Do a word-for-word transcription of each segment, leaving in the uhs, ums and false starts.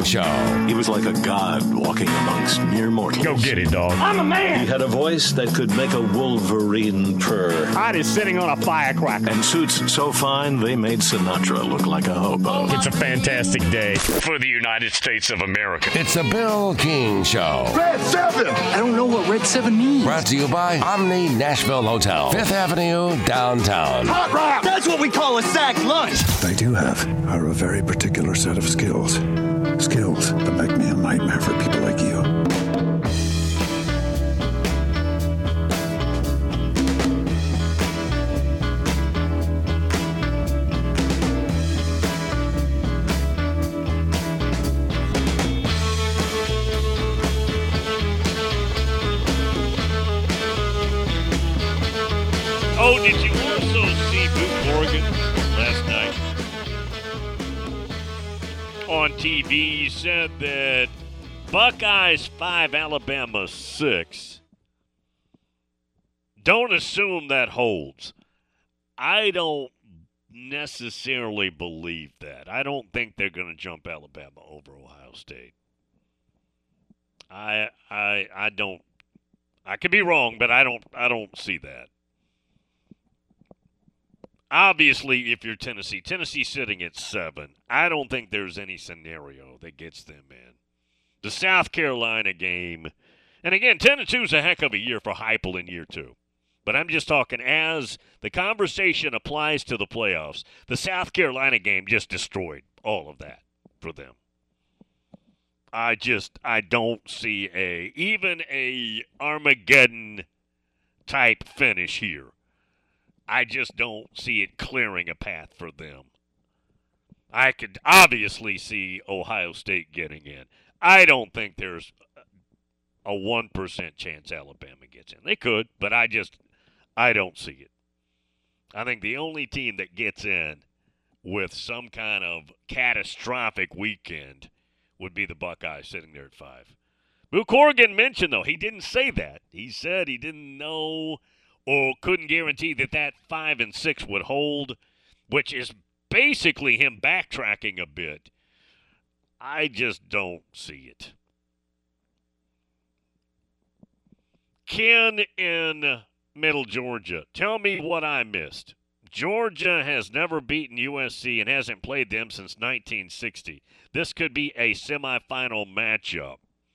Show. He was like a god walking amongst mere mortals. Go get it, dog. I'm a man. He had a voice that could make a wolverine purr. Hot is sitting on a firecracker. And suits so fine they made Sinatra look like a hobo. It's a fantastic day for the United States of America. It's the Bill King Show. Red seven. I don't know what Red seven means. Brought to you by Omni Nashville Hotel, Fifth Avenue, downtown. Hot rock. That's what we call a sack lunch. They do have are a very particular set of skills. Skills that make me a nightmare for people like you. Oh, did you also see Boo Corrigan last night? On T V, he said that Buckeyes five, Alabama six. Don't assume that holds. I don't necessarily believe that. I don't think they're going to jump Alabama over Ohio State. I I I don't. I could be wrong, but I don't. I don't see that. Obviously, if you're Tennessee, Tennessee sitting at seven, I don't think there's any scenario that gets them in. The South Carolina game, and again, ten and two is a heck of a year for Heupel in year two. But I'm just talking as the conversation applies to the playoffs. The South Carolina game just destroyed all of that for them. I just, I don't see a, even a Armageddon type finish here. I just don't see it clearing a path for them. I could obviously see Ohio State getting in. I don't think there's a one percent chance Alabama gets in. They could, but I just, I don't see it. I think the only team that gets in with some kind of catastrophic weekend would be the Buckeyes sitting there at five. Boo Corrigan mentioned, though, he didn't say that. He said he didn't know or couldn't guarantee that that five and six would hold, which is basically him backtracking a bit. I just don't see it. Ken in Middle Georgia, tell me what I missed. Georgia has never beaten U S C and hasn't played them since nineteen sixty. This could be a semifinal matchup.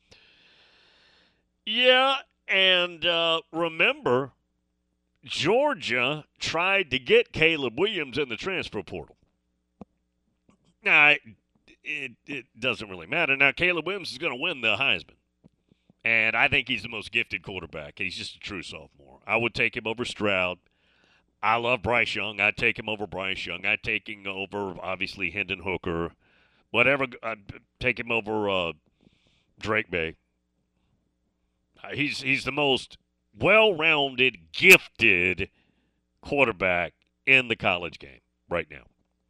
Yeah, and uh, remember, Georgia tried to get Caleb Williams in the transfer portal. Now, it, it, it doesn't really matter. Now, Caleb Williams is going to win the Heisman. And I think he's the most gifted quarterback. He's just a true sophomore. I would take him over Stroud. I love Bryce Young. I'd take him over Bryce Young. I'd take him over, obviously, Hendon Hooker. Whatever. I'd take him over uh, Drake May. He's he's the most well-rounded, gifted quarterback in the college game right now.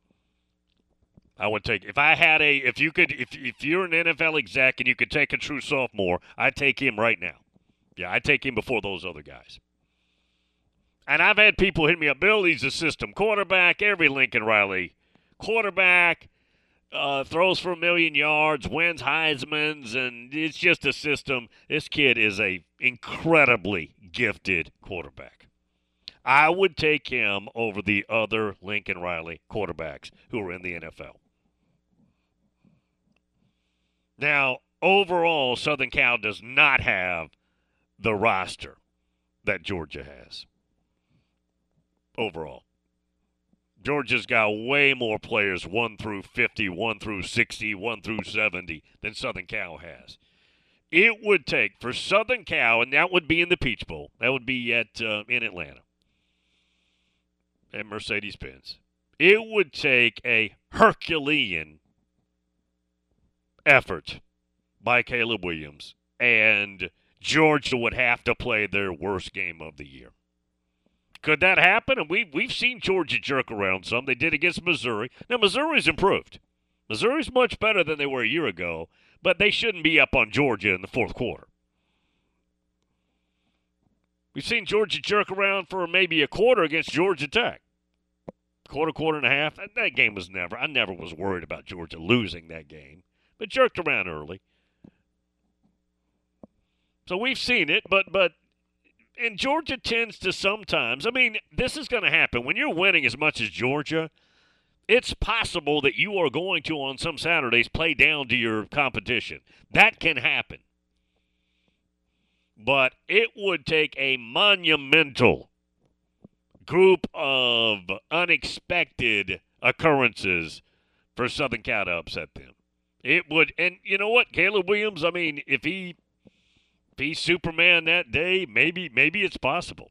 I would take if I had a if you could if if you're an N F L exec and you could take a true sophomore, I'd take him right now. Yeah, I'd take him before those other guys. And I've had people hit me up, Bill, he's a system quarterback, every Lincoln Riley quarterback, uh, throws for a million yards, wins Heisman's, and it's just a system. This kid is a incredibly gifted quarterback. I would take him over the other Lincoln Riley quarterbacks who are in the N F L. Now, overall, Southern Cal does not have the roster that Georgia has. Overall. Georgia's got way more players, one through fifty, one through sixty, one through seventy, than Southern Cal has. It would take, for Southern Cal, and that would be in the Peach Bowl, that would be at uh, in Atlanta, at Mercedes-Benz. It would take a Herculean effort by Caleb Williams, and Georgia would have to play their worst game of the year. Could that happen? And we, we've seen Georgia jerk around some. They did against Missouri. Now, Missouri's improved. Missouri's much better than they were a year ago, but they shouldn't be up on Georgia in the fourth quarter. We've seen Georgia jerk around for maybe a quarter against Georgia Tech. Quarter, quarter and a half. That, that game was never – I never was worried about Georgia losing that game. but jerked around early. So we've seen it, but but and Georgia tends to sometimes. I mean, this is going to happen when you're winning as much as Georgia. It's possible that you are going to, on some Saturdays, play down to your competition. That can happen. But it would take a monumental group of unexpected occurrences for Southern Cal to upset them. It would, and you know what, Caleb Williams, I mean, if he if he's Superman that day, maybe maybe it's possible.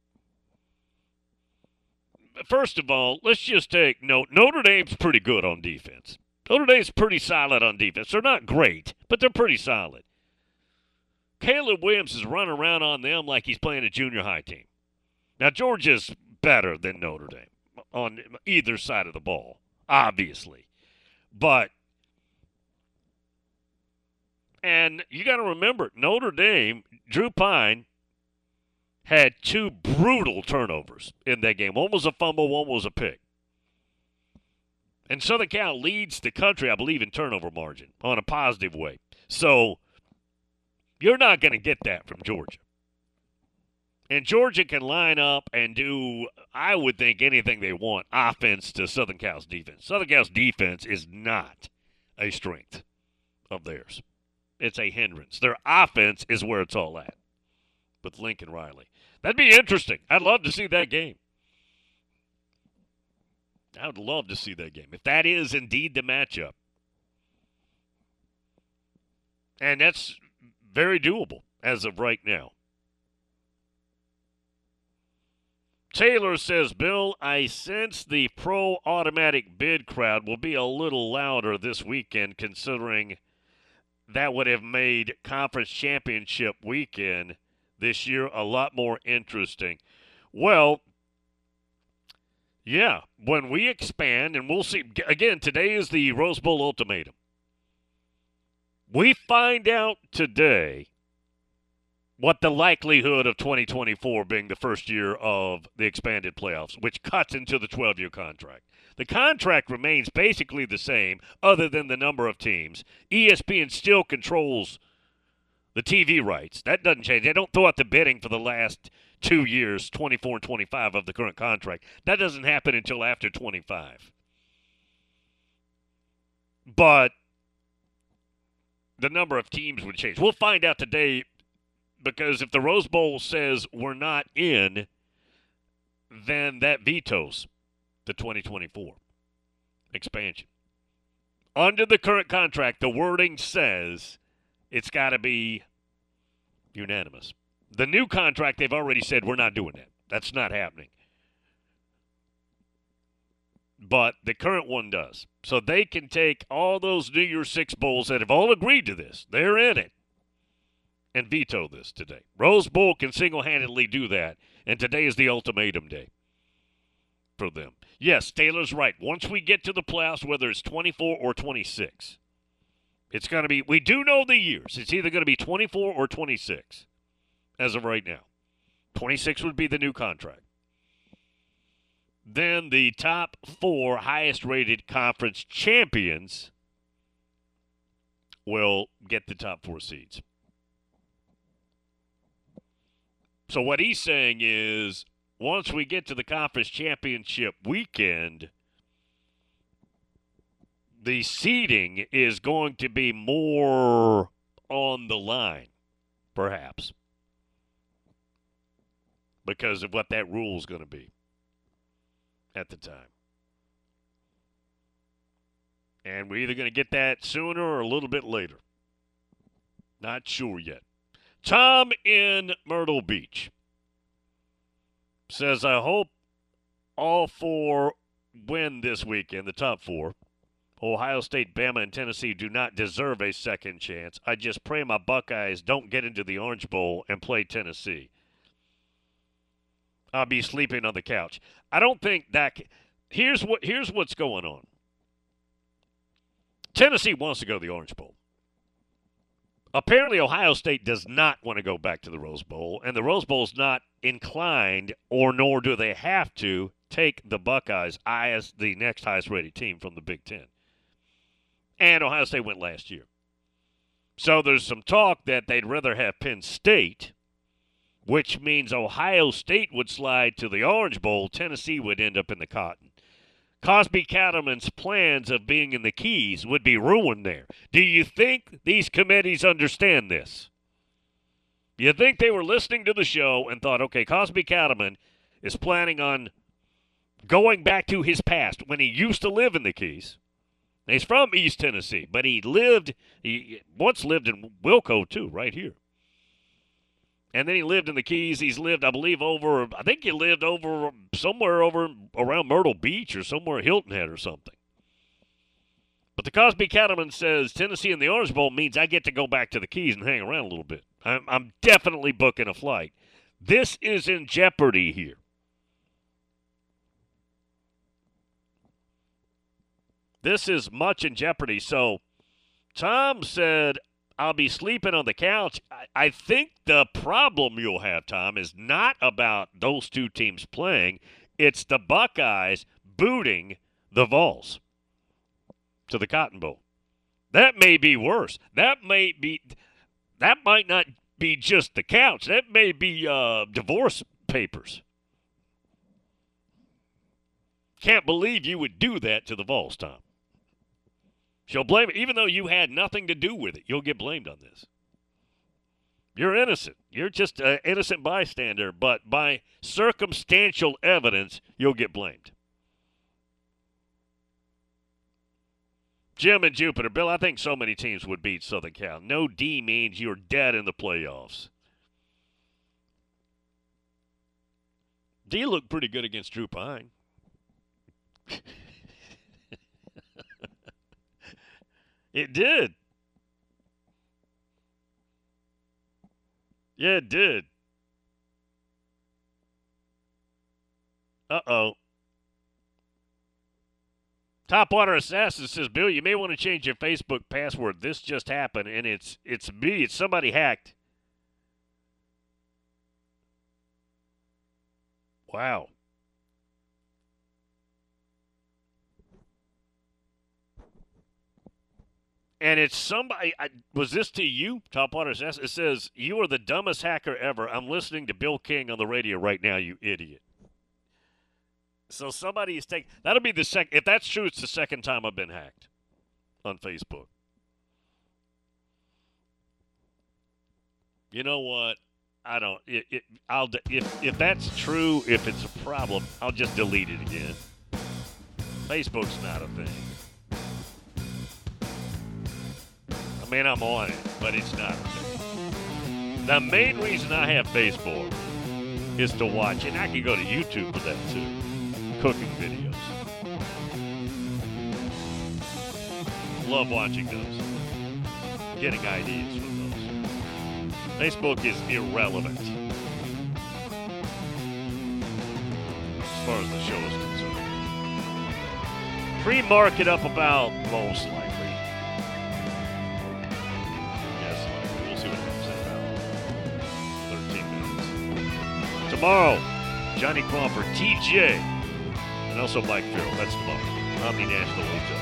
First of all, let's just take note. Notre Dame's pretty good on defense. Notre Dame's pretty solid on defense. They're not great, but they're pretty solid. Caleb Williams is running around on them like he's playing a junior high team. Now, Georgia's better than Notre Dame on either side of the ball, obviously. But, and you got to remember, Notre Dame, Drew Pine, had two brutal turnovers in that game. One was a fumble, one was a pick. And Southern Cal leads the country, I believe, in turnover margin on a positive way. So you're not going to get that from Georgia. And Georgia can line up and do, I would think, anything they want, offense to Southern Cal's defense. Southern Cal's defense is not a strength of theirs. It's a hindrance. Their offense is where it's all at with Lincoln Riley. That'd be interesting. I'd love to see that game. I would love to see that game. If that is indeed the matchup. And that's very doable as of right now. Taylor says, Bill, I sense the pro automatic bid crowd will be a little louder this weekend, considering that would have made conference championship weekend this year a lot more interesting. Well, yeah, when we expand, and we'll see, again, today is the Rose Bowl ultimatum. We find out today what the likelihood of twenty twenty-four being the first year of the expanded playoffs, which cuts into the twelve-year contract. The contract remains basically the same other than the number of teams. E S P N still controls the T V rights. That doesn't change. They don't throw out the bidding for the last two years, twenty-four and twenty-five of the current contract. That doesn't happen until after twenty-five. But the number of teams would change. We'll find out today, because if the Rose Bowl says we're not in, then that vetoes the twenty twenty-four expansion. Under the current contract, the wording says it's got to be unanimous. The new contract, they've already said we're not doing that. That's not happening. But the current one does. So they can take all those New Year's Six Bowls that have all agreed to this. They're in it. And veto this today. Rose Bowl can single-handedly do that. And today is the ultimatum day for them. Yes, Taylor's right. Once we get to the playoffs, whether it's twenty-four or twenty-six, it's going to be, we do know the years. It's either going to be twenty-four or twenty-six as of right now. twenty-six would be the new contract. Then the top four highest-rated conference champions will get the top four seeds. So what he's saying is, once we get to the conference championship weekend, the seeding is going to be more on the line, perhaps, because of what that rule is going to be at the time. And we're either going to get that sooner or a little bit later. Not sure yet. Tom in Myrtle Beach says, I hope all four win this weekend, the top four. Ohio State, Bama, and Tennessee do not deserve a second chance. I just pray my Buckeyes don't get into the Orange Bowl and play Tennessee. I'll be sleeping on the couch. I don't think that – here's what here's what's going on. Tennessee wants to go to the Orange Bowl. Apparently, Ohio State does not want to go back to the Rose Bowl, and the Rose Bowl is not inclined, or nor do they have to, take the Buckeyes as the next highest-rated team from the Big Ten. And Ohio State went last year. So there's some talk that they'd rather have Penn State, which means Ohio State would slide to the Orange Bowl. Tennessee would end up in the Cotton. Cosby Cattleman's plans of being in the Keys would be ruined there. Do you think these committees understand this? You think they were listening to the show and thought, okay, Cosby Cattleman is planning on going back to his past when he used to live in the Keys. He's from East Tennessee, but he lived, he once lived in Wilco too, right here. And then he lived in the Keys. He's lived, I believe, over, I think he lived over somewhere over around Myrtle Beach or somewhere Hilton Head or something. But the Cosby Cattleman says Tennessee in the Orange Bowl means I get to go back to the Keys and hang around a little bit. I'm, I'm definitely booking a flight. This is in jeopardy here. This is much in jeopardy. So Tom said, I'll be sleeping on the couch. I, I think the problem you'll have, Tom, is not about those two teams playing. It's the Buckeyes booting the Vols to the Cotton Bowl. That may be worse. That may be, that might not be just the couch. That may be uh, divorce papers. Can't believe you would do that to the Vols, Tom. She'll blame it. Even though you had nothing to do with it, you'll get blamed on this. You're innocent. You're just an innocent bystander, but by circumstantial evidence, you'll get blamed. Jim and Jupiter. Bill, I think so many teams would beat Southern Cal. No D means you're dead in the playoffs. D looked pretty good against Drew Pine. It did. Yeah, it did. Uh-oh. Topwater Assassin says, Bill, you may want to change your Facebook password. This just happened, and it's it's me. It's somebody hacked. Wow. And it's somebody, I, was this to you, Topwater Assassin? It says, you are the dumbest hacker ever. I'm listening to Bill King on the radio right now, you idiot. So somebody is taking, that'll be the second, if that's true, it's the second time I've been hacked on Facebook. You know what? I don't, it, it, I'll, if, if that's true, if it's a problem, I'll just delete it again. Facebook's not a thing. I mean, I'm on it, but it's not a thing. The main reason I have Facebook is to watch, and I can go to YouTube for that too, cooking videos. Love watching those. Getting ideas from those. Facebook is irrelevant as far as the show is concerned. Pre-market up about most likely. Tomorrow, Johnny Crawford, T J, and also Mike Farrell. That's tomorrow. Omni National Hotel.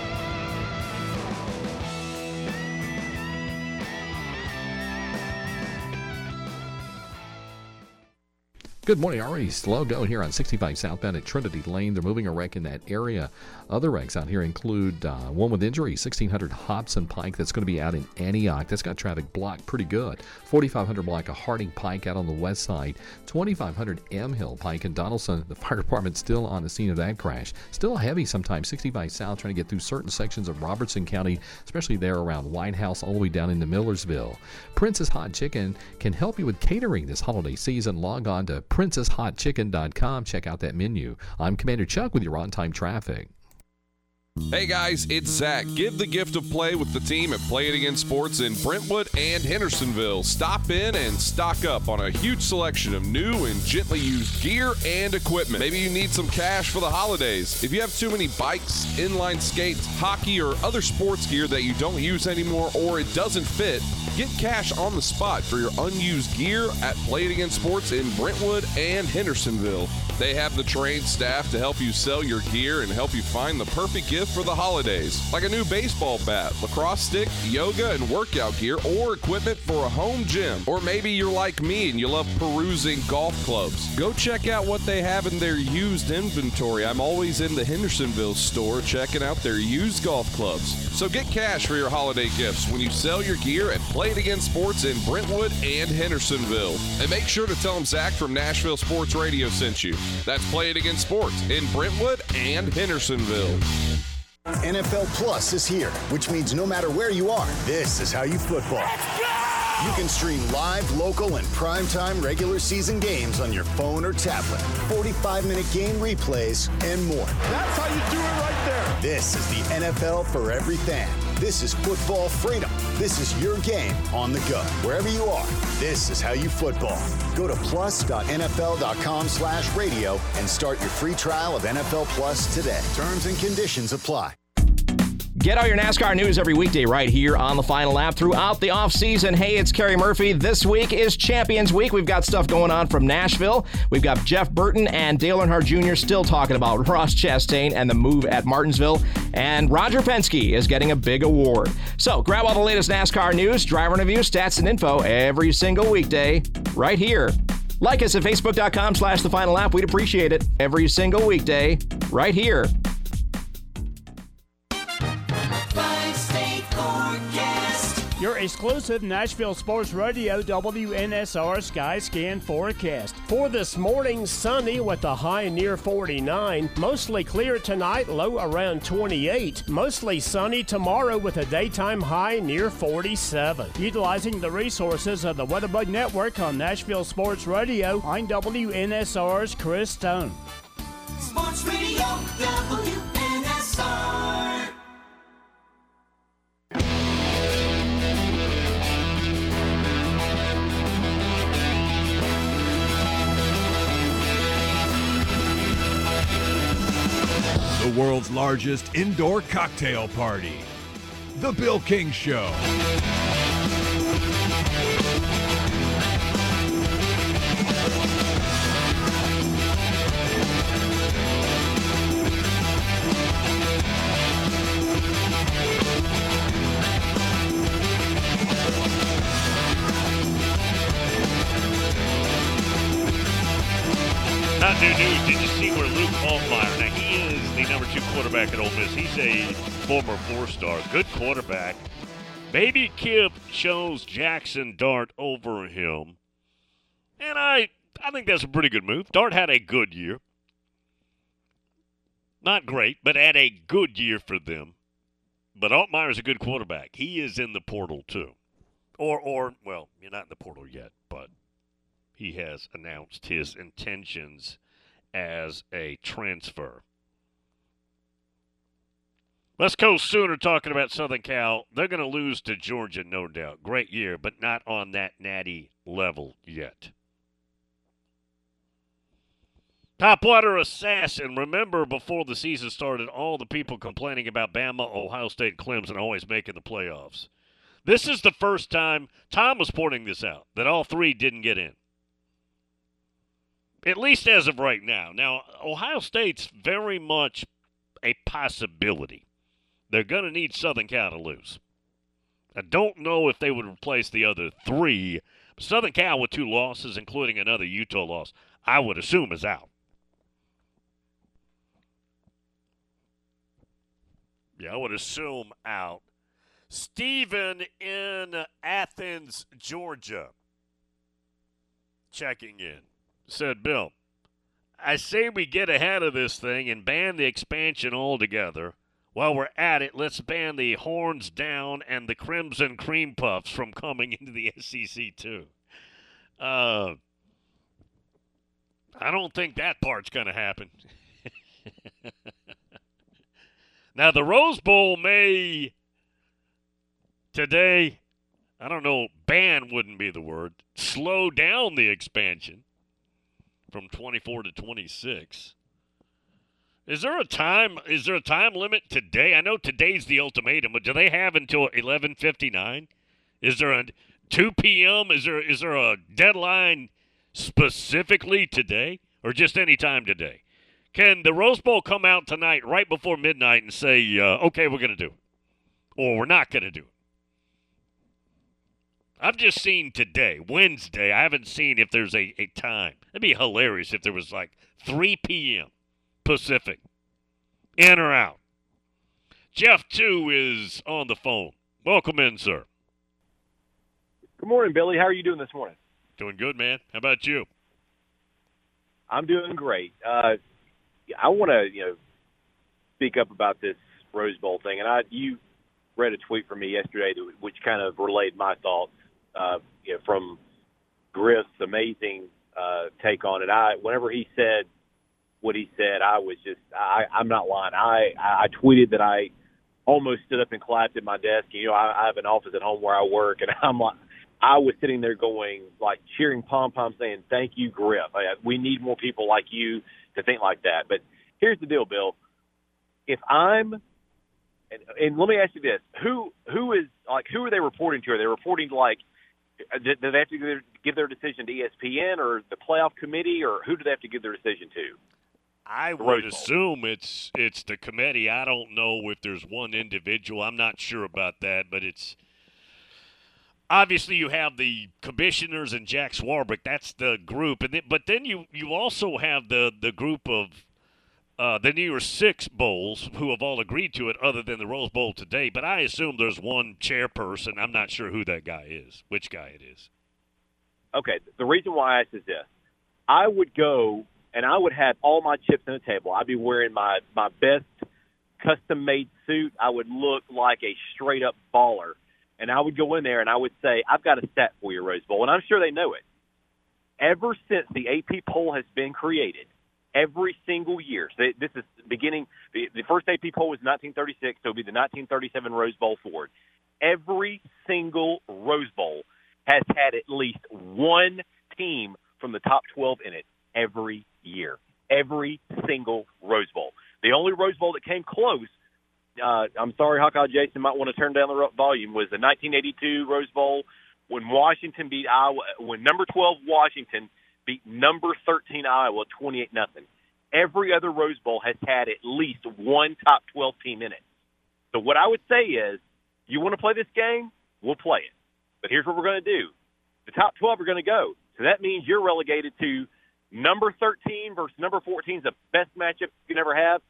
Good morning, already slow going here on sixty-five southbound at Trinity Lane. They're moving a wreck in that area. Other wrecks out here include uh, one with injury, sixteen hundred Hobson Pike. That's going to be out in Antioch. That's got traffic blocked pretty good. forty-five hundred block of Harding Pike out on the west side. twenty-five hundred M Hill Pike in Donaldson. The fire department's still on the scene of that crash. Still heavy sometimes. sixty-five south trying to get through certain sections of Robertson County, especially there around White House all the way down into Millersville. Princess Hot Chicken can help you with catering this holiday season. Log on to princess hot chicken dot com. Check out that menu. I'm Commander Chuck with your on-time traffic. Hey guys, it's Zach. Give the gift of play with the team at Play It Again Sports in Brentwood and Hendersonville. Stop in and stock up on a huge selection of new and gently used gear and equipment. Maybe you need some cash for the holidays. If you have too many bikes, inline skates, hockey, or other sports gear that you don't use anymore or it doesn't fit, Get cash on the spot for your unused gear at Play It Again Sports in Brentwood and Hendersonville. They have the trained staff to help you sell your gear and help you find the perfect gift for the holidays, like a new baseball bat, lacrosse stick, yoga and workout gear, or equipment for a home gym. Or maybe you're like me and you love perusing golf clubs. Go check out what they have in their used inventory. I'm always in the Hendersonville store checking out their used golf clubs. So get cash for your holiday gifts when you sell your gear at Play It Again Sports in Brentwood and Hendersonville. And make sure to tell them Zach from Nashville Sports Radio sent you. That's Play It Again Sports in Brentwood and Hendersonville. N F L Plus is here, which means no matter where you are, this is how you football. You can stream live, local, and primetime regular season games on your phone or tablet, forty-five minute game replays, and more. That's how you do it right there. This is the N F L for every fan. This is football freedom. This is your game on the go. Wherever you are, this is how you football. Go to plus.nfl.com slash radio and start your free trial of N F L Plus today. Terms and conditions apply. Get all your NASCAR news every weekday right here on the Final Lap throughout the offseason. Hey, it's Kerry Murphy. This week is Champions Week. We've got stuff going on from Nashville. We've got Jeff Burton and Dale Earnhardt Junior still talking about Ross Chastain and the move at Martinsville. And Roger Penske is getting a big award. So grab all the latest NASCAR news, driver interviews, stats, and info every single weekday right here. Like us at facebook.com slash the Final Lap. We'd appreciate it every single weekday right here. Your exclusive Nashville Sports Radio W N S R Sky Scan forecast. For this morning, sunny with a high near forty-nine. Mostly clear tonight, low around twenty-eight. Mostly sunny tomorrow with a daytime high near forty-seven. Utilizing the resources of the WeatherBug Network on Nashville Sports Radio, I'm W N S R's Chris Stone. Sports Radio W N S R. The world's largest indoor cocktail party, The Bill King Show. Not new news. Did you see where Luke Altmaier, now he is the number two quarterback at Ole Miss. He's a former four-star, good quarterback. Maybe Kip chose Jackson Dart over him. And I, I think that's a pretty good move. Dart had a good year. Not great, but had a good year for them. But Altmaier's a good quarterback. He is in the portal, too. Or, or well, you're not in the portal yet, but he has announced his intentions as a transfer. Let's go Sooner talking about Southern Cal. They're going to lose to Georgia, no doubt. Great year, but not on that natty level yet. Topwater Assassin. Remember, before the season started, all the people complaining about Bama, Ohio State, and Clemson always making the playoffs. This is the first time, Tom was pointing this out, that all three didn't get in. At least as of right now. Now, Ohio State's very much a possibility. They're going to need Southern Cal to lose. I don't know if they would replace the other three. Southern Cal with two losses, including another Utah loss, I would assume is out. Yeah, I would assume out. Stephen in Athens, Georgia, checking in. Said, Bill, I say we get ahead of this thing and ban the expansion altogether. While we're at it, let's ban the horns down and the Crimson Cream Puffs from coming into the S E C too. Uh, I don't think that part's going to happen. Now, the Rose Bowl may today, I don't know, ban wouldn't be the word, slow down the expansion from twenty-four to twenty-six. Is there a time is there a time limit today? I know today's the ultimatum, but do they have until eleven fifty-nine? Is there a two p.m. Is there is there a deadline specifically today or just any time today? Can the Rose Bowl come out tonight right before midnight and say, uh, okay, we're going to do it, or we're not going to do it? I've just seen today, Wednesday. I haven't seen if there's a, a time. It'd be hilarious if there was like three p.m. Pacific, in or out. Jeff, too, is on the phone. Welcome in, sir. Good morning, Billy. How are you doing this morning? Doing good, man. How about you? I'm doing great. Uh, I want to, you know, speak up about this Rose Bowl thing. And I, you read a tweet from me yesterday that, which kind of relayed my thoughts, uh, you know, from Griff's amazing uh, take on it. I, whenever he said what he said, I was just, I, I'm not lying. I, I tweeted that I almost stood up and clapped at my desk. You know, I, I have an office at home where I work, and I'm like, I was sitting there going, like, cheering pom-pom, saying, thank you, Griff. We need more people like you to think like that. But here's the deal, Bill. If I'm, and, and let me ask you this, who who is, like, who are they reporting to? Are they reporting to, like, do they have to give their decision to E S P N or the playoff committee, or who do they have to give their decision to? I would assume it's it's the committee. I don't know if there's one individual. I'm not sure about that, but it's obviously you have the commissioners and Jack Swarbrick. That's the group, and then, but then you you also have the the group of uh, the New Year's Six bowls who have all agreed to it, other than the Rose Bowl today. But I assume there's one chairperson. I'm not sure who that guy is, which guy it is. Okay, the reason why I asked is this: I would go. And I would have all my chips on the table. I'd be wearing my, my best custom-made suit. I would look like a straight-up baller. And I would go in there and I would say, I've got a stat for you, Rose Bowl. And I'm sure they know it. Ever since the A P poll has been created, every single year, so this is beginning, the, the first A P poll was nineteen thirty-six, so it would be the nineteen thirty-seven Rose Bowl forward. Every single Rose Bowl has had at least one team from the top twelve in it every year, every single Rose Bowl. The only Rose Bowl that came close, uh, I'm sorry, Hawkeye Jason might want to turn down the volume, was the nineteen eighty-two Rose Bowl when Washington beat Iowa, when number twelve Washington beat number thirteen Iowa twenty-eight nothing. Every other Rose Bowl has had at least one top twelve team in it. So what I would say is, you want to play this game? We'll play it. But here's what we're going to do. The top twelve are going to go. So that means you're relegated to number thirteen versus number fourteen is the best matchup you can ever have.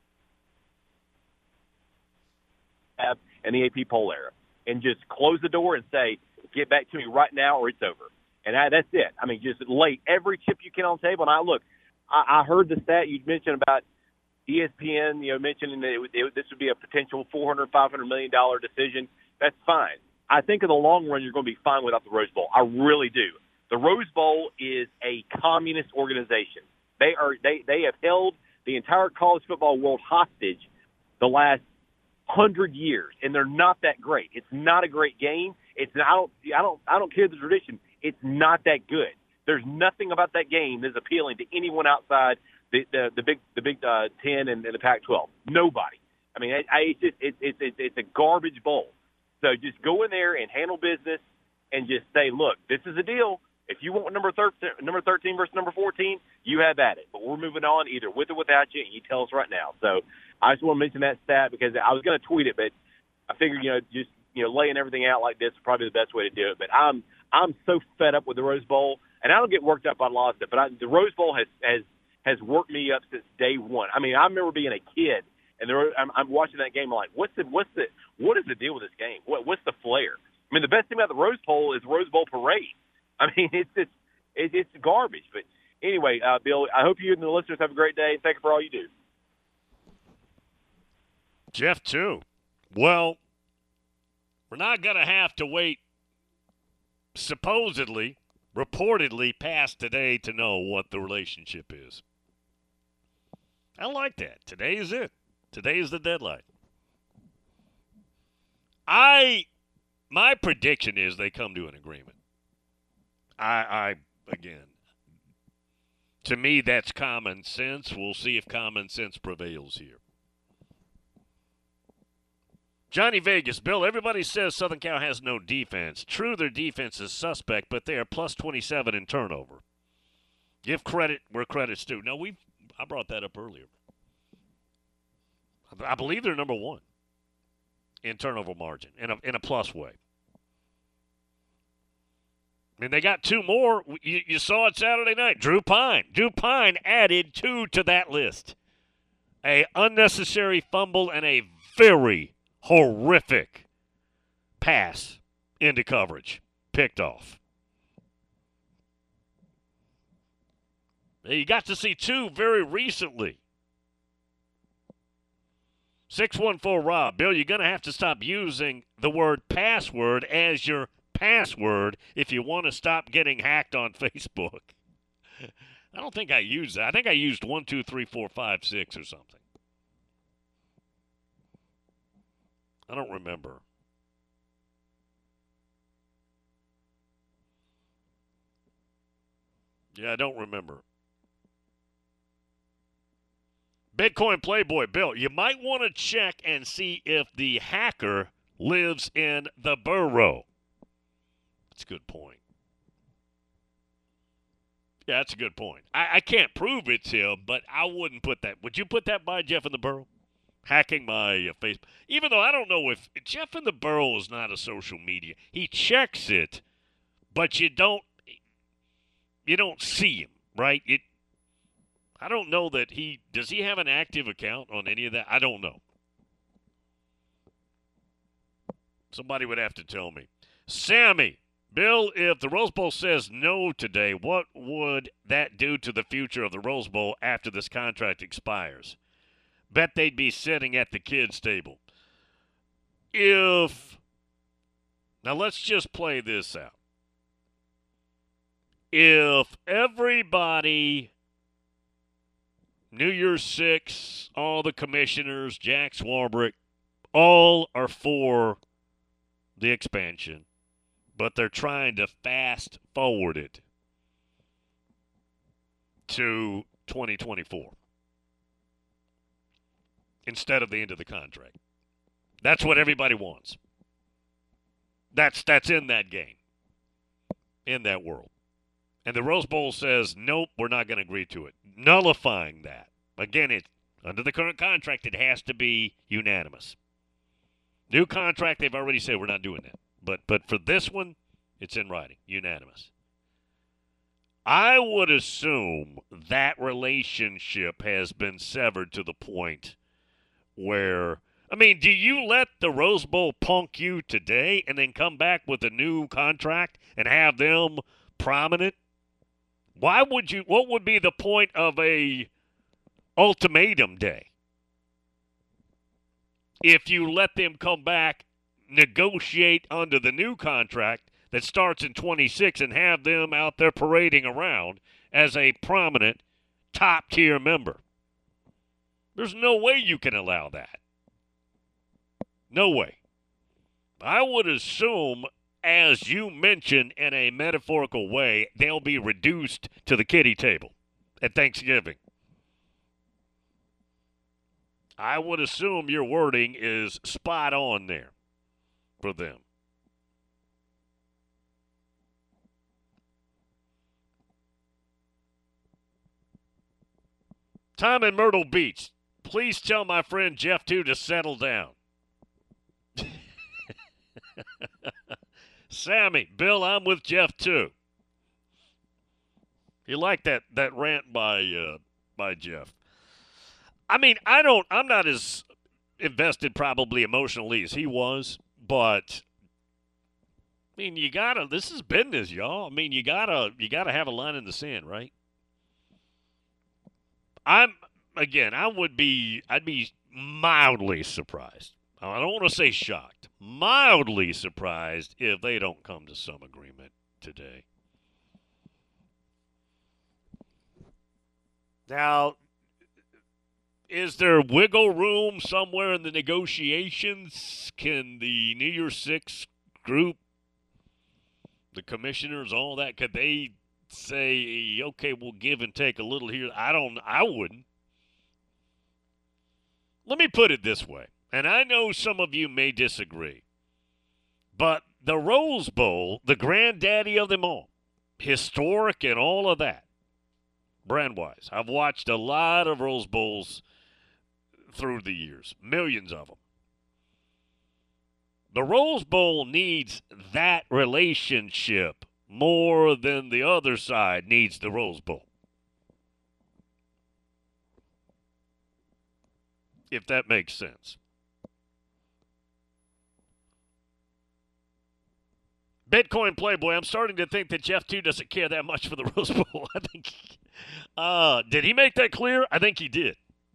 Have in the A P poll era, and just close the door and say, "Get back to me right now, or it's over." And I, that's it. I mean, just lay every chip you can on the table. And I look, I, I heard the stat you mentioned about E S P N. You know, mentioning that it, it, this would be a potential four hundred, five hundred million dollar decision. That's fine. I think in the long run, you're going to be fine without the Rose Bowl. I really do. The Rose Bowl is a communist organization. They are they, they have held the entire college football world hostage the last hundred years, and they're not that great. It's not a great game. It's I don't I don't I don't care the tradition. It's not that good. There's nothing about that game that's appealing to anyone outside the the, the big the Big uh, Ten and, and the Pac twelve. Nobody. I mean, I, I, it's just it's it's it's it's a garbage bowl. So just go in there and handle business, and just say, look, this is a deal. If you want number thirteen, number thirteen versus number fourteen, you have at it. But we're moving on either with or without you, and you tell us right now. So I just want to mention that stat because I was going to tweet it, but I figured, you know, just you know, laying everything out like this is probably the best way to do it. But I'm I'm so fed up with the Rose Bowl, and I don't get worked up by a lot of stuff. But I, the Rose Bowl has has has worked me up since day one. I mean, I remember being a kid, and there, I'm, I'm watching that game. I'm like, what's the what's the what is the deal with this game? What what's the flair? I mean, the best thing about the Rose Bowl is the Rose Bowl parade. I mean, it's it's it's, it's garbage. But anyway, uh, Bill, I hope you and the listeners have a great day. Thank you for all you do. Jeff, too. Well, we're not going to have to wait, supposedly, reportedly, past today to know what the relationship is. I like that. Today is it. Today is the deadline. I, my prediction is they come to an agreement. I, I, again, to me, that's common sense. We'll see if common sense prevails here. Johnny Vegas, Bill, everybody says Southern Cal has no defense. True, their defense is suspect, but they are plus twenty-seven in turnover. Give credit where credit's due. No, we I brought that up earlier. I believe they're number one in turnover margin, in a, in a plus way. I mean, they got two more. You, you saw it Saturday night. Drew Pine. Drew Pine added two to that list. A unnecessary fumble and a very horrific pass into coverage. Picked off. You got to see two very recently. six one four Rob. Bill, you're going to have to stop using the word password as your password if you want to stop getting hacked on Facebook. I don't think I used that. I think I used one, two, three, four, five, six or something. I don't remember. Yeah, I don't remember. Bitcoin Playboy, Bill, you might want to check and see if the hacker lives in the borough. That's a good point. Yeah, that's a good point. I, I can't prove it's him, but I wouldn't put that. Would you put that by Jeff in the borough? Hacking my uh, Facebook. Even though I don't know if Jeff in the borough is not a social media. He checks it, but you don't you don't see him, right? It I don't know that he – does he have an active account on any of that? I don't know. Somebody would have to tell me. Sammy, Bill, if the Rose Bowl says no today, what would that do to the future of the Rose Bowl after this contract expires? Bet they'd be sitting at the kids' table. If – now let's just play this out. If everybody – New Year's Six, all the commissioners, Jack Swarbrick, all are for the expansion, but they're trying to fast forward it to twenty twenty-four instead of the end of the contract. That's what everybody wants. That's that's in that game, in that world. And the Rose Bowl says, nope, we're not going to agree to it. Nullifying that. Again, it, under the current contract, it has to be unanimous. New contract, they've already said we're not doing that. But but for this one, it's in writing, unanimous. I would assume that relationship has been severed to the point where, I mean, do you let the Rose Bowl punk you today and then come back with a new contract and have them prominent? Why would you, what would be the point of a ultimatum day if you let them come back, negotiate under the new contract that starts in twenty-six and have them out there parading around as a prominent top-tier member? There's no way you can allow that. No way. I would assume, as you mentioned in a metaphorical way, they'll be reduced to the kiddie table at Thanksgiving. I would assume your wording is spot on there for them. Tom in Myrtle Beach, please tell my friend Jeff two to settle down. Sammy, Bill, I'm with Jeff too. You like that that rant by uh, by Jeff? I mean, I don't. I'm not as invested, probably emotionally, as he was, but I mean, you gotta. This is business, y'all. I mean, you gotta you gotta have a line in the sand, right? I'm again. I would be. I'd be mildly surprised. I don't want to say shocked. Mildly surprised if they don't come to some agreement today. Now, is there wiggle room somewhere in the negotiations? Can the New Year's Six group, the commissioners, all that, could they say, okay, we'll give and take a little here? I don't, I wouldn't. Let me put it this way. And I know some of you may disagree, but the Rose Bowl, the granddaddy of them all, historic and all of that, brand-wise. I've watched a lot of Rose Bowls through the years, millions of them. The Rose Bowl needs that relationship more than the other side needs the Rose Bowl. If that makes sense. Bitcoin Playboy, I'm starting to think that Jeff, too, doesn't care that much for the Rose Bowl. I think, uh, did he make that clear? I think he did.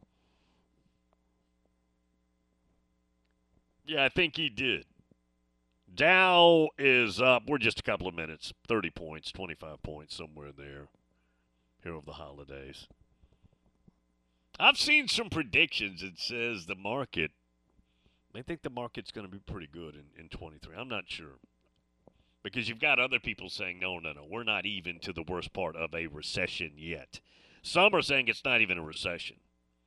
Yeah, I think he did. Dow is up. We're just a couple of minutes. thirty points, twenty-five points, somewhere there. Here over the holidays. I've seen some predictions that says the market, they think the market's going to be pretty good in, in twenty-three. I'm not sure. Because you've got other people saying, no, no, no, we're not even to the worst part of a recession yet. Some are saying it's not even a recession.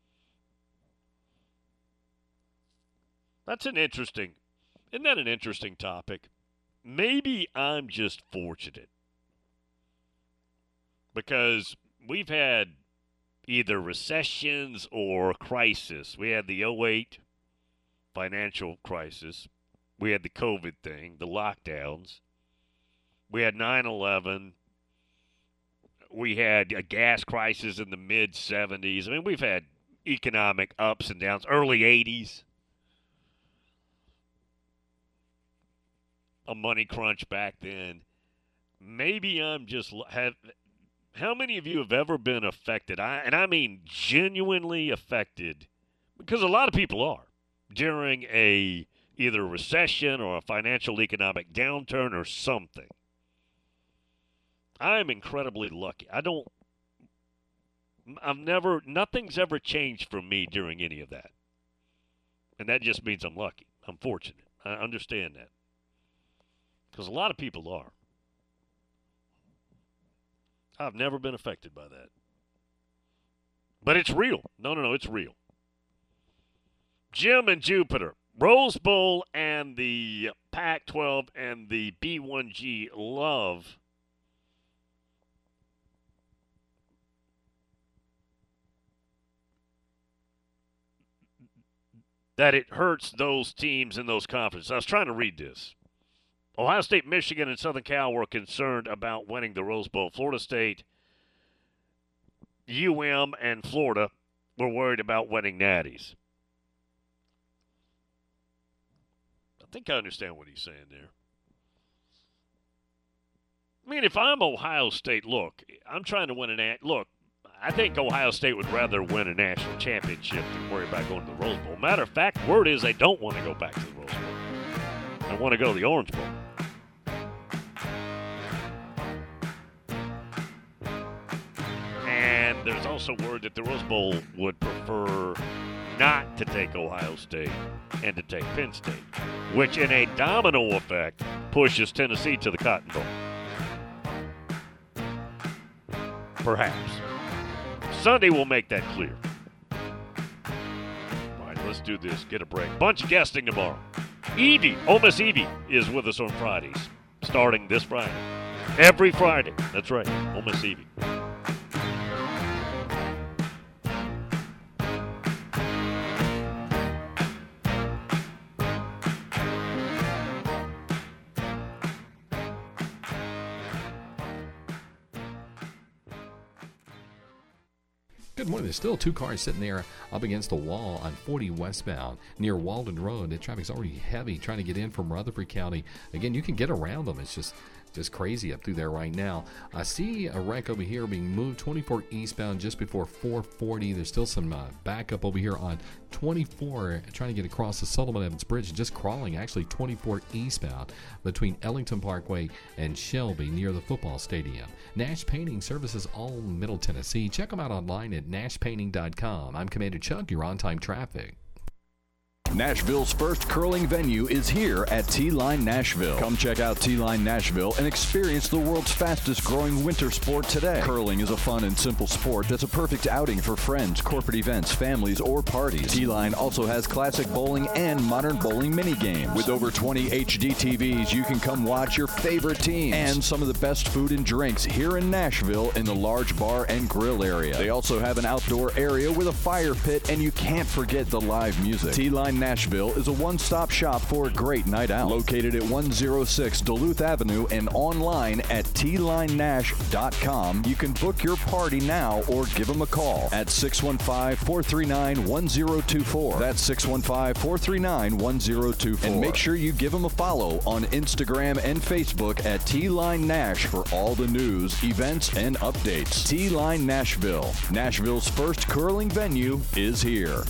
That's an interesting, isn't that an interesting topic? Maybe I'm just fortunate. Because we've had either recessions or crisis. We had the oh eight financial crisis. We had the COVID thing, the lockdowns. We had nine eleven. We had a gas crisis in the mid seventies. I mean, we've had economic ups and downs, early eighties. A money crunch back then. Maybe I'm just have. How many of you have ever been affected? I and I mean genuinely affected, because a lot of people are during a either a recession or a financial economic downturn or something. I'm incredibly lucky. I don't. I've never. Nothing's ever changed for me during any of that, and that just means I'm lucky. I'm fortunate. I understand that. Because a lot of people are. I've never been affected by that. But it's real. No, no, no, it's real. Jim and Jupiter. Rose Bowl and the Pac twelve and the B one G love that it hurts those teams in those conferences. I was trying to read this. Ohio State, Michigan, and Southern Cal were concerned about winning the Rose Bowl. Florida State, U M, and Florida were worried about winning natties. I think I understand what he's saying there. I mean, if I'm Ohio State, look, I'm trying to win a nat. Look, I think Ohio State would rather win a national championship than worry about going to the Rose Bowl. Matter of fact, word is they don't want to go back to the Rose Bowl. They want to go to the Orange Bowl. And there's also word that the Rose Bowl would prefer not to take Ohio State and to take Penn State, which in a domino effect pushes Tennessee to the Cotton Bowl. Perhaps. Sunday will make that clear. All right, let's do this. Get a break. Bunch of guesting tomorrow. Evie, Ole Miss Evie, is with us on Fridays, starting this Friday. Every Friday. That's right, Ole Miss Evie. Good morning. There's still two cars sitting there up against the wall on forty westbound near Walden Road. The traffic's already heavy trying to get in from Rutherford County. Again, you can get around them. It's just just crazy up through there right now. I see a wreck over here being moved twenty-four eastbound just before four forty. There's still some uh, backup over here on twenty-four trying to get across the Solomon Evans Bridge, just crawling actually twenty-four eastbound between Ellington Parkway and Shelby near the football stadium. Nash Painting services all Middle Tennessee. Check them out online at nash painting dot com. I'm Commander Chuck. You're on time traffic. Nashville's first curling venue is here at T-Line Nashville. Come check out T-Line Nashville and experience the world's fastest growing winter sport today. Curling is a fun and simple sport that's a perfect outing for friends, corporate events, families, or parties. T-Line also has classic bowling and modern bowling mini games. With over twenty H D T Vs, you can come watch your favorite teams and some of the best food and drinks here in Nashville in the large bar and grill area. They also have an outdoor area with a fire pit, and you can't forget the live music. T-Line Nashville is a one-stop shop for a great night out. Located at one oh six Duluth Avenue and online at T line nash dot com. You can book your party now or give them a call at six one five, four three nine, one oh two four. That's six one five, four three nine, one oh two four. And make sure you give them a follow on Instagram and Facebook at T-Line Nash for all the news, events, and updates. T-Line Nashville. Nashville's first curling venue is here.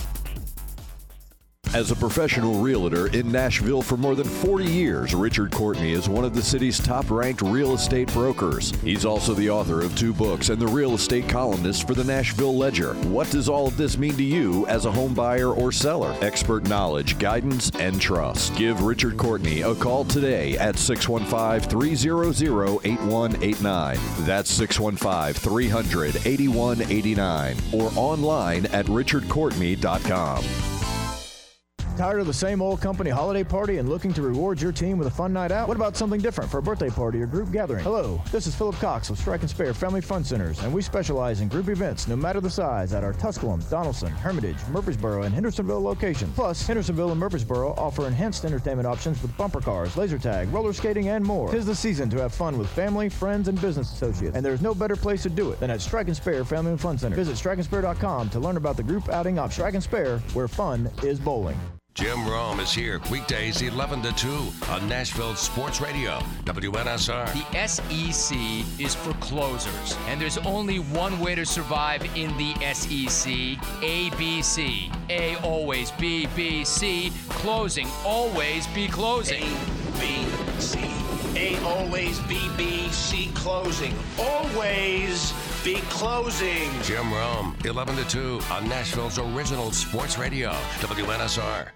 As a professional realtor in Nashville for more than forty years, Richard Courtney is one of the city's top-ranked real estate brokers. He's also the author of two books and the real estate columnist for the Nashville Ledger. What does all of this mean to you as a home buyer or seller? Expert knowledge, guidance, and trust. Give Richard Courtney a call today at six one five, three hundred, eight one eight nine. That's six one five, three hundred, eight one eight nine. Or online at richard courtney dot com. Tired of the same old company holiday party and looking to reward your team with a fun night out? What about something different for a birthday party or group gathering? Hello, this is Philip Cox of Strike and Spare Family Fun Centers, and we specialize in group events no matter the size at our Tusculum, Donaldson, Hermitage, Murfreesboro, and Hendersonville locations. Plus, Hendersonville and Murfreesboro offer enhanced entertainment options with bumper cars, laser tag, roller skating, and more. 'Tis the season to have fun with family, friends, and business associates, and there's no better place to do it than at Strike and Spare Family Fun Center. Visit strike and spare dot com to learn about the group outing option. Strike and Spare, where fun is bowling. Jim Rome is here weekdays eleven to two on Nashville Sports Radio, W N S R. The S E C is for closers, and there's only one way to survive in the S E C, A B C. A always, B, B, C, closing, always be closing. A, B, C. A always, B, B, C, closing. Always be closing. Jim Rome, eleven to two on Nashville's original sports radio, W N S R.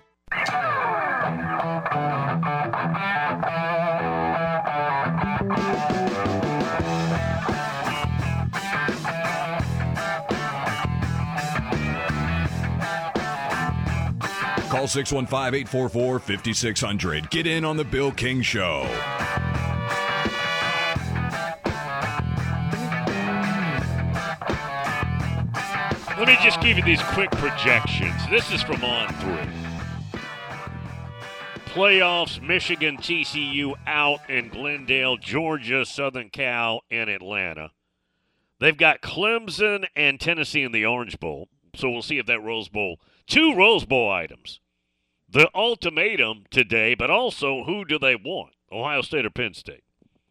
Call six one five, eight four four, five six zero zero. Get in on the Bill King Show. Let me just give you these quick projections. This is from On three. Playoffs, Michigan, T C U out in Glendale, Georgia, Southern Cal, and Atlanta. They've got Clemson and Tennessee in the Orange Bowl, so we'll see if that Rose Bowl. Two Rose Bowl items. The ultimatum today, but also who do they want, Ohio State or Penn State?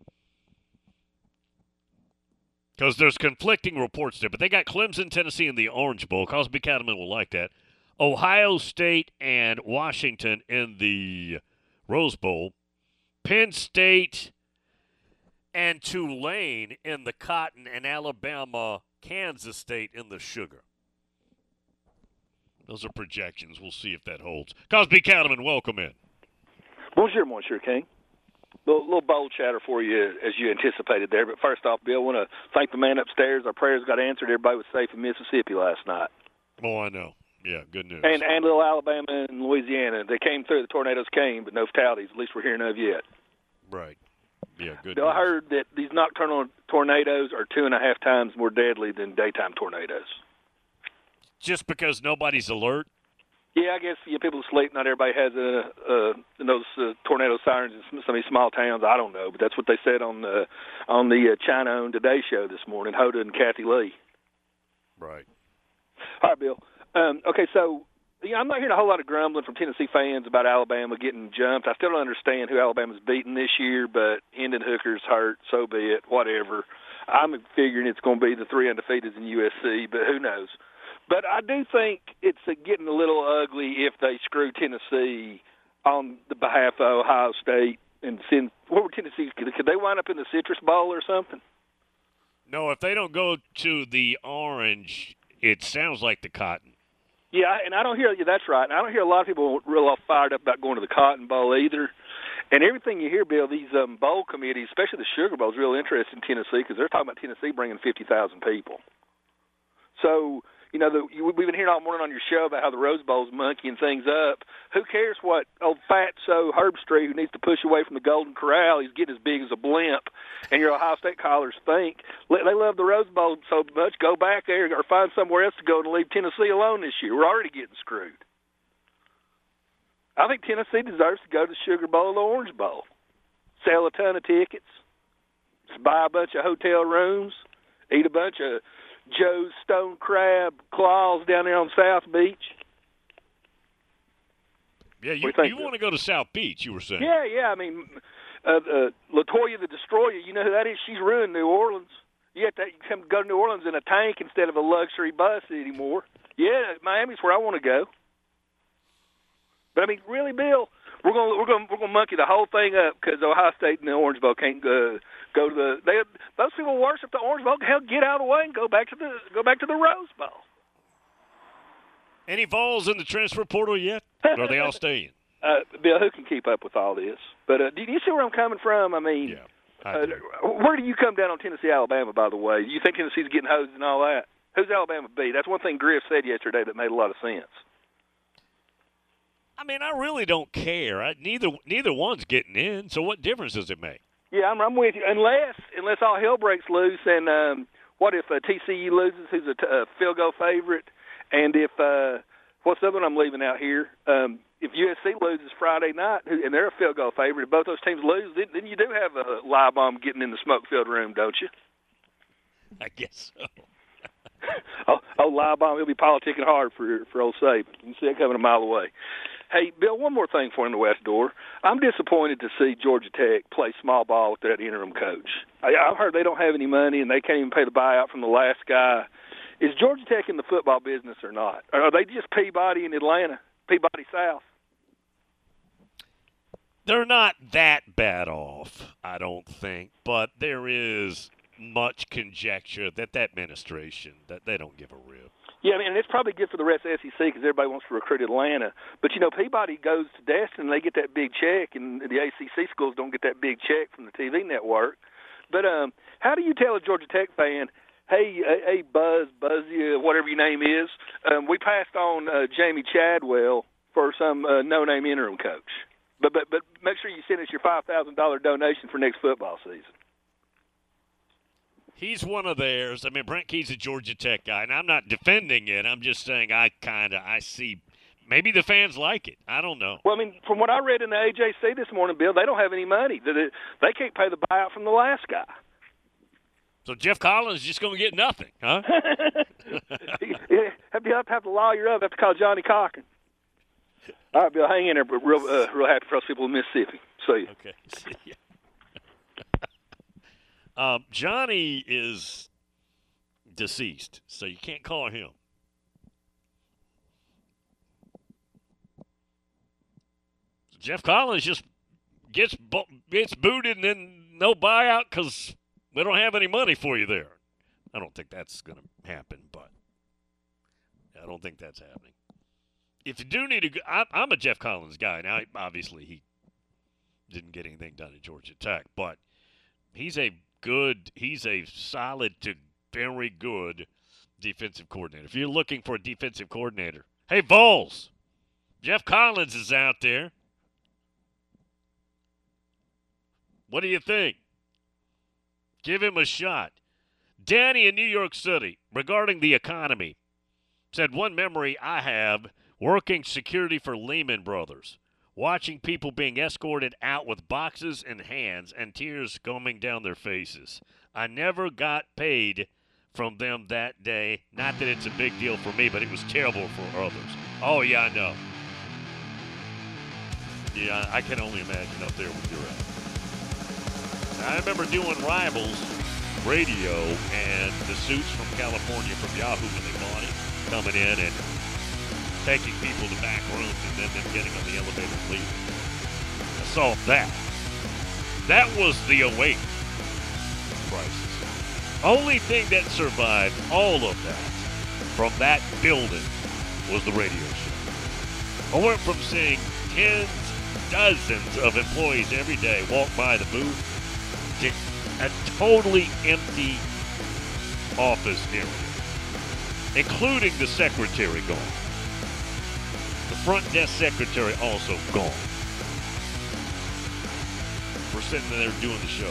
Because there's conflicting reports there, but they got Clemson, Tennessee in the Orange Bowl. Cosby Cattleman will like that. Ohio State and Washington in the Rose Bowl. Penn State and Tulane in the Cotton, and Alabama, Kansas State in the Sugar. Those are projections. We'll see if that holds. Cosby Cattleman, welcome in. Bonjour, Monsieur King. Little, little bold chatter for you as you anticipated there. But first off, Bill, I want to thank the man upstairs. Our prayers got answered. Everybody was safe in Mississippi last night. Oh, I know. Yeah, good news. And and little Alabama and Louisiana. They came through. The tornadoes came, but no fatalities. At least we're hearing of yet. Right. Yeah, good Bill, news. I heard that these nocturnal tornadoes are two and a half times more deadly than daytime tornadoes. Just because nobody's alert? Yeah, I guess yeah, people sleep. Not everybody has a, uh, those uh, tornado sirens in some, some of these small towns. I don't know, but that's what they said on the on the uh, China-owned Today show this morning. Hoda and Kathy Lee. Right. All right, Bill. Um, okay, so yeah, I'm not hearing a whole lot of grumbling from Tennessee fans about Alabama getting jumped. I still don't understand who Alabama's beaten this year, but Hendon Hooker's hurt. So be it. Whatever. I'm figuring it's going to be the three undefeateds in U S C, but who knows? But I do think it's uh, getting a little ugly if they screw Tennessee on the behalf of Ohio State and send. What would Tennessee? Could, could they wind up in the Citrus Bowl or something? No, if they don't go to the Orange, it sounds like the Cotton. Yeah, and I don't hear – yeah, that's right. And I don't hear a lot of people real fired up about going to the Cotton Bowl either. And everything you hear, Bill, these um, bowl committees, especially the Sugar Bowl, is real interested in Tennessee because they're talking about Tennessee bringing fifty thousand people. So, you know, the, you, we've been hearing all morning on your show about how the Rose Bowl's monkeying things up. Who cares what old fatso Herbstreit, who needs to push away from the Golden Corral, he's getting as big as a blimp, and your Ohio State callers think. They love the Rose Bowl so much, go back there or find somewhere else to go and leave Tennessee alone this year. We're already getting screwed. I think Tennessee deserves to go to the Sugar Bowl or the Orange Bowl. Sell a ton of tickets, just buy a bunch of hotel rooms, eat a bunch of Joe's Stone Crab claws down there on South Beach. Yeah, you, you want to go to South Beach, you were saying. Yeah, yeah. I mean, uh, uh, LaToya the Destroyer, you know who that is? She's ruined New Orleans. You have to come go to New Orleans in a tank instead of a luxury bus anymore. Yeah, Miami's where I want to go. But I mean, really, Bill, we're gonna we're gonna we're gonna monkey the whole thing up because Ohio State and the Orange Bowl can't go go to the. They those people worship the Orange Bowl. Hell, get out of the way and go back to the go back to the Rose Bowl. Any Vols in the transfer portal yet? Or are they all staying? Uh, Bill, who can keep up with all this? But uh, do you see where I'm coming from? I mean, yeah, I uh, where do you come down on Tennessee, Alabama? By the way, you think Tennessee's getting hosed and all that? Who's Alabama beat? That's one thing Griff said yesterday that made a lot of sense. I mean, I really don't care. I, neither neither one's getting in, so what difference does it make? Yeah, I'm, I'm with you. Unless unless all hell breaks loose, and um, what if uh, T C U loses, who's a t- uh, field goal favorite, and if uh, what's the other one I'm leaving out here? Um, if U S C loses Friday night, who, and they're a field goal favorite, if both those teams lose, then, then you do have a lie bomb getting in the smoke-filled room, don't you? I guess so. oh, oh, lie bomb, he'll be politicking hard for for old Saban. You can see it coming a mile away. Hey, Bill, one more thing for you in the West Door. I'm disappointed to see Georgia Tech play small ball with that interim coach. I, I've heard they don't have any money and they can't even pay the buyout from the last guy. Is Georgia Tech in the football business or not? Or are they just Peabody in Atlanta, Peabody South? They're not that bad off, I don't think, but there is much conjecture that that administration, that they don't give a rip. Yeah, I mean, and it's probably good for the rest of the S E C because everybody wants to recruit Atlanta. But, you know, Peabody goes to Destin and they get that big check, and the A C C schools don't get that big check from the T V network. But um, how do you tell a Georgia Tech fan, hey, hey, Buzz, Buzzy, uh, whatever your name is, um, we passed on uh, Jamie Chadwell for some uh, no-name interim coach. But, but, but make sure you send us your five thousand dollars donation for next football season. He's one of theirs. I mean, Brent Key's a Georgia Tech guy, and I'm not defending it. I'm just saying I kind of I see maybe the fans like it. I don't know. Well, I mean, from what I read in the A J C this morning, Bill, they don't have any money. They, they can't pay the buyout from the last guy. So Jeff Collins is just going to get nothing, huh? Yeah, you have to have to lawyer up. Have to call Johnny Cochran. All right, Bill, hang in there. But real, uh, real happy for us people in Mississippi. See you. Okay. See ya. Um, Johnny is deceased, so you can't call him. Jeff Collins just gets gets booted and then no buyout because we don't have any money for you there. I don't think that's going to happen, but I don't think that's happening. If you do need a, I, I'm a Jeff Collins guy. Now, obviously, he didn't get anything done at Georgia Tech, but he's a good, he's a solid to very good defensive coordinator. If you're looking for a defensive coordinator, hey, Vols, Jeff Collins is out there. What do you think? Give him a shot. Danny in New York City, regarding the economy, said, one memory I have working security for Lehman Brothers, watching people being escorted out with boxes in hands and tears coming down their faces. I never got paid from them that day. Not that it's a big deal for me, but it was terrible for others. Oh, yeah, I know. Yeah, I can only imagine up there with your at. I remember doing Rivals radio and the suits from California from Yahoo when they bought it, coming in and taking people to back rooms and then them getting on the elevator and leaving. I saw that. That was the oh eight crisis. Only thing that survived all of that from that building was the radio show. I went from seeing tens, dozens of employees every day walk by the booth to a totally empty office area, including the secretary gone. The front desk secretary also gone. We're sitting there doing the show.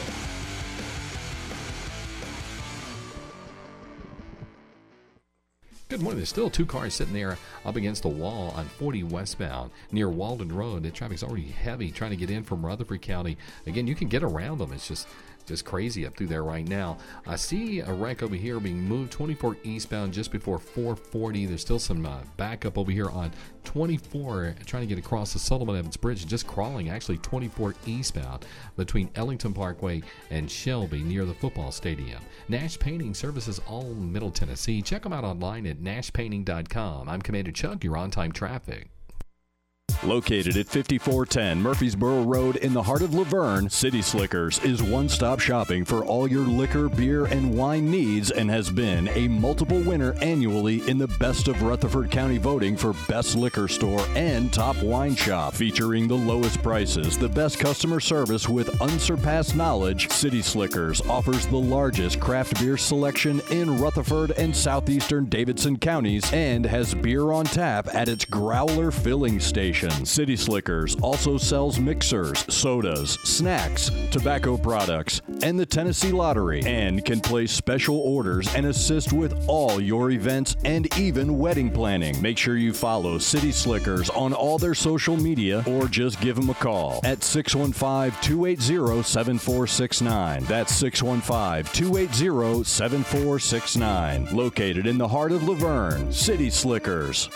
Good morning. There's still two cars sitting there up against the wall on forty westbound near Walden Road. The traffic's already heavy trying to get in from Rutherford County. Again, you can get around them. It's just just crazy up through there right now. I see a wreck over here being moved twenty-four eastbound just before four forty. There's still some uh, backup over here on twenty-four trying to get across the Sullivan Evans Bridge and just crawling actually twenty-four eastbound between Ellington Parkway and Shelby near the football stadium. Nash Painting services all Middle Tennessee. Check them out online at nash painting dot com. I'm Commander Chuck, your on-time traffic. Located at fifty-four ten Murfreesboro Road in the heart of Laverne, City Slickers is one-stop shopping for all your liquor, beer, and wine needs and has been a multiple winner annually in the Best of Rutherford County voting for Best Liquor Store and Top Wine Shop. Featuring the lowest prices, the best customer service with unsurpassed knowledge, City Slickers offers the largest craft beer selection in Rutherford and southeastern Davidson counties and has beer on tap at its Growler filling station. City Slickers also sells mixers, sodas, snacks, tobacco products, and the Tennessee Lottery, and can place special orders and assist with all your events and even wedding planning. Make sure you follow City Slickers on all their social media or just give them a call at six one five, two eight zero, seven four six nine. That's six one five, two eight zero, seven four six nine. Located in the heart of Laverne, City Slickers.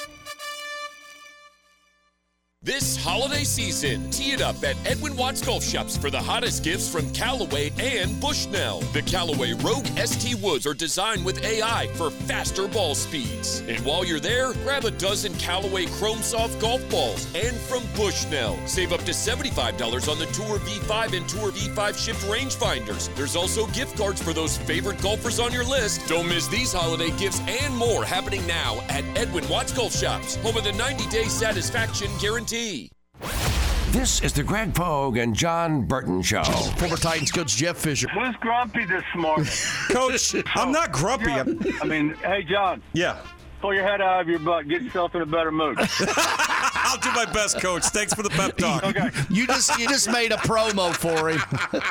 This holiday season, tee it up at Edwin Watts Golf Shops for the hottest gifts from Callaway and Bushnell. The Callaway Rogue S T Woods are designed with A I for faster ball speeds. And while you're there, grab a dozen Callaway Chrome Soft golf balls. And from Bushnell, save up to seventy-five dollars on the Tour V five and Tour V five shift rangefinders. There's also gift cards for those favorite golfers on your list. Don't miss these holiday gifts and more happening now at Edwin Watts Golf Shops, home of the ninety-day satisfaction guarantee. This is the Greg Pogue and John Burton Show. Former Titans coach Jeff Fisher. Who's grumpy this morning? Coach, I'm not grumpy. John, I mean, hey, John. Yeah. Pull your head out of your butt. Get yourself in a better mood. I'll do my best, Coach. Thanks for the pep talk. Okay. You just you just made a promo for him.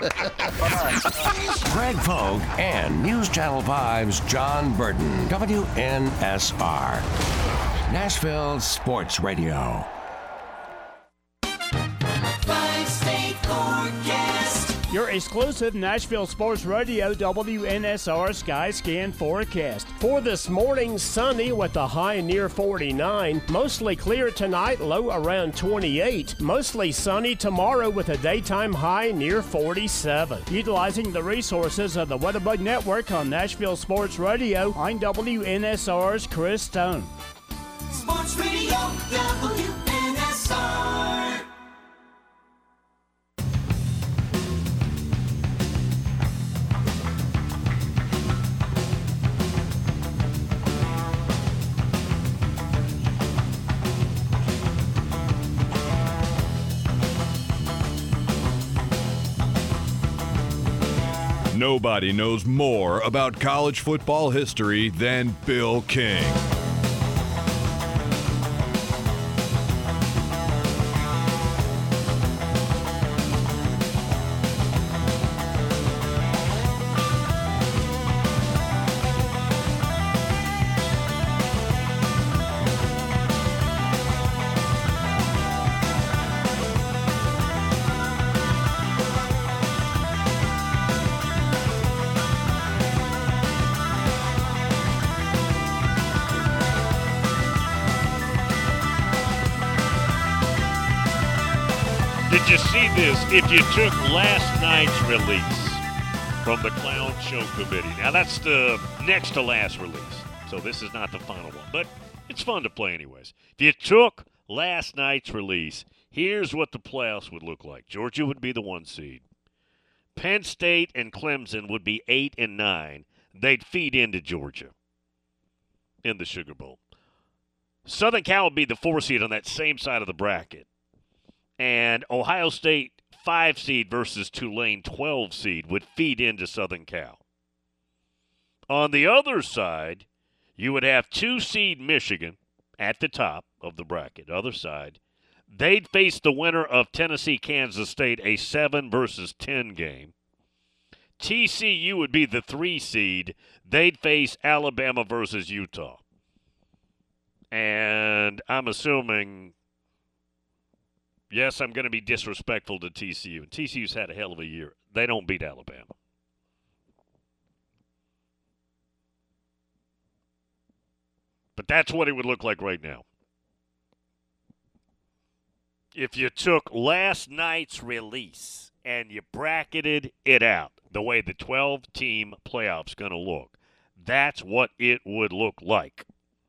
Greg Pogue and News Channel five's John Burton. W N S R. Nashville Sports Radio. Five-state forecast. Your exclusive Nashville Sports Radio W N S R Sky Scan forecast. For this morning, sunny with a high near forty-nine. Mostly clear tonight, low around twenty-eight. Mostly sunny tomorrow with a daytime high near forty-seven. Utilizing the resources of the WeatherBug Network on Nashville Sports Radio, I'm W N S R's Chris Stone. Sports Radio W N S R. Nobody knows more about college football history than Bill King. Did you see this? If you took last night's release from the Clown Show Committee. Now, that's the next to last release, so this is not the final one, but it's fun to play anyways. If you took last night's release, here's what the playoffs would look like. Georgia would be the one seed. Penn State and Clemson would be eight and nine. They'd feed into Georgia in the Sugar Bowl. Southern Cal would be the four seed on that same side of the bracket. And Ohio State, five seed versus Tulane, twelve seed, would feed into Southern Cal. On the other side, you would have two seed Michigan at the top of the bracket, other side. They'd face the winner of Tennessee, Kansas State, a seven versus ten game. T C U would be the three seed. They'd face Alabama versus Utah. And I'm assuming, yes, I'm going to be disrespectful to T C U. T C U's had a hell of a year. They don't beat Alabama. But that's what it would look like right now. If you took last night's release and you bracketed it out the way the twelve-team playoff's going to look, that's what it would look like.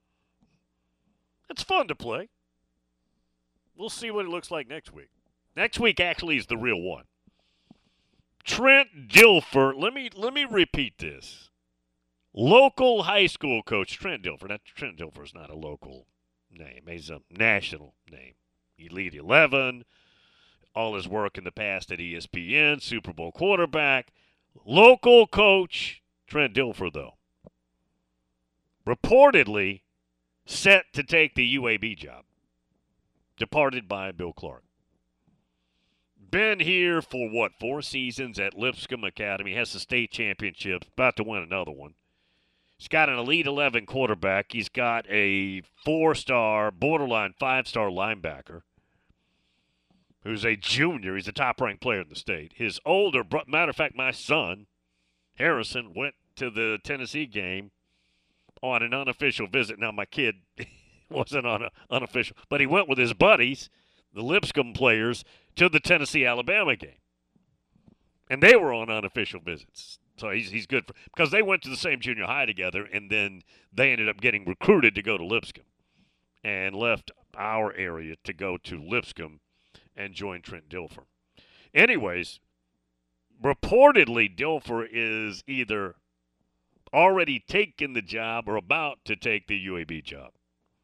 It's fun to play. We'll see what it looks like next week. Next week actually is the real one. Trent Dilfer, let me let me repeat this. Local high school coach Trent Dilfer. Now, Trent Dilfer is not a local name. He's a national name. Elite eleven, all his work in the past at E S P N, Super Bowl quarterback. Local coach Trent Dilfer, though, reportedly set to take the U A B job. Departed by Bill Clark. Been here for, what, four seasons at Lipscomb Academy. Has the state championship. About to win another one. He's got an Elite eleven quarterback. He's got a four-star, borderline five-star linebacker who's a junior. He's a top-ranked player in the state. His older bro- matter of fact, my son, Harrison, went to the Tennessee game on an unofficial visit. Now, my kid wasn't on a unofficial, but he went with his buddies, the Lipscomb players, to the Tennessee-Alabama game. And they were on unofficial visits. So he's he's good for, because they went to the same junior high together, and then they ended up getting recruited to go to Lipscomb and left our area to go to Lipscomb and join Trent Dilfer. Anyways, reportedly Dilfer is either already taken the job or about to take the U A B job.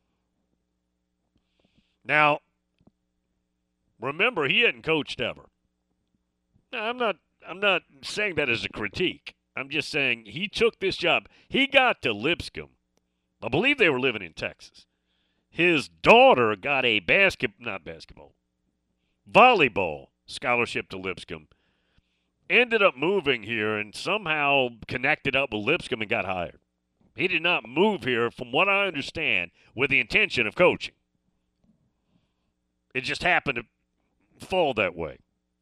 Now, remember, he hadn't coached ever. Now, I'm not I'm not saying that as a critique. I'm just saying he took this job. He got to Lipscomb. I believe they were living in Texas. His daughter got a basket, not basketball, volleyball scholarship to Lipscomb. Ended up moving here and somehow connected up with Lipscomb and got hired. He did not move here, from what I understand, with the intention of coaching. It just happened to fall that way.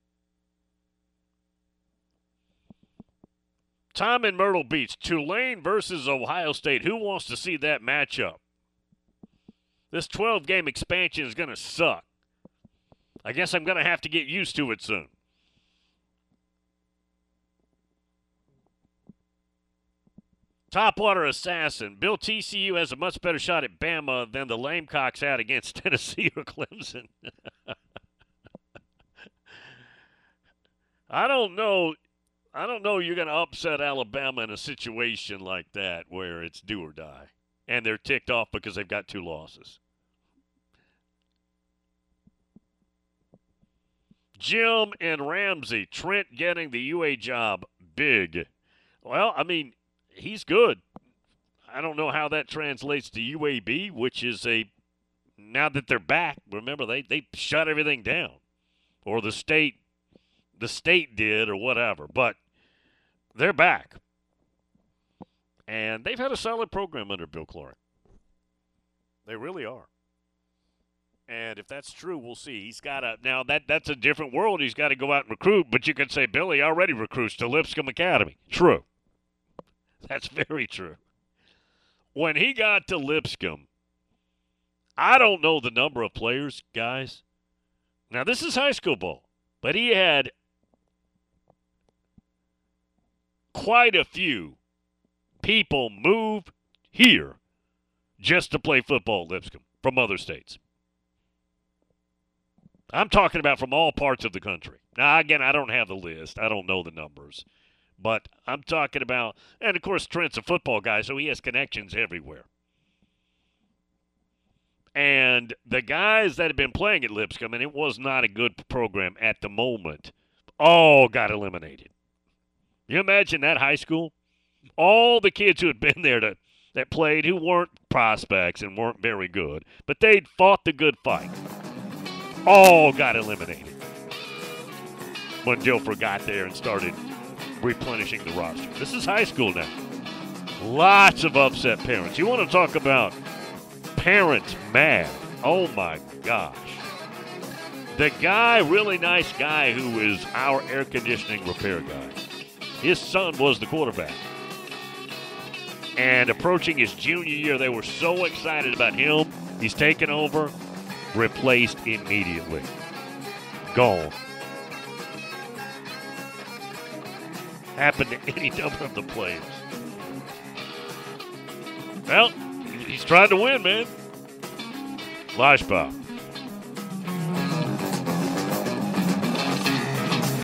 Tom in Myrtle Beach, Tulane versus Ohio State. Who wants to see that matchup? This twelve-game expansion is going to suck. I guess I'm going to have to get used to it soon. Topwater Assassin. Bill, T C U has a much better shot at Bama than the Lamecocks had against Tennessee or Clemson. I don't know. I don't know you're going to upset Alabama in a situation like that where it's do or die. And they're ticked off because they've got two losses. Jim and Ramsey. Trent getting the U A job big. Well, I mean, he's good. I don't know how that translates to U A B, which is a, now that they're back, remember, they, they shut everything down. Or the state, the state did or whatever. But they're back. And they've had a solid program under Bill Clark. They really are. And if that's true, we'll see. He's got to, now that that's a different world. He's got to go out and recruit. But you could say Billy already recruits to Lipscomb Academy. True. That's very true. When he got to Lipscomb, I don't know the number of players, guys. Now, this is high school ball. But he had quite a few people move here just to play football at Lipscomb from other states. I'm talking about from all parts of the country. Now, again, I don't have the list. I don't know the numbers. But I'm talking about, and of course, Trent's a football guy, so he has connections everywhere. And the guys that had been playing at Lipscomb, and it was not a good program at the moment, all got eliminated. You imagine that high school? All the kids who had been there to, that played who weren't prospects and weren't very good, but they'd fought the good fight, all got eliminated when Dilfer got there and started replenishing the roster. This is high school now. Lots of upset parents. You want to talk about parents mad? Oh, my gosh. The guy, really nice guy who is our air conditioning repair guy, his son was the quarterback. And approaching his junior year, they were so excited about him. He's taken over, replaced immediately. Gone. Happened to any number of the players. Well, he's trying to win, man. Lashbaugh.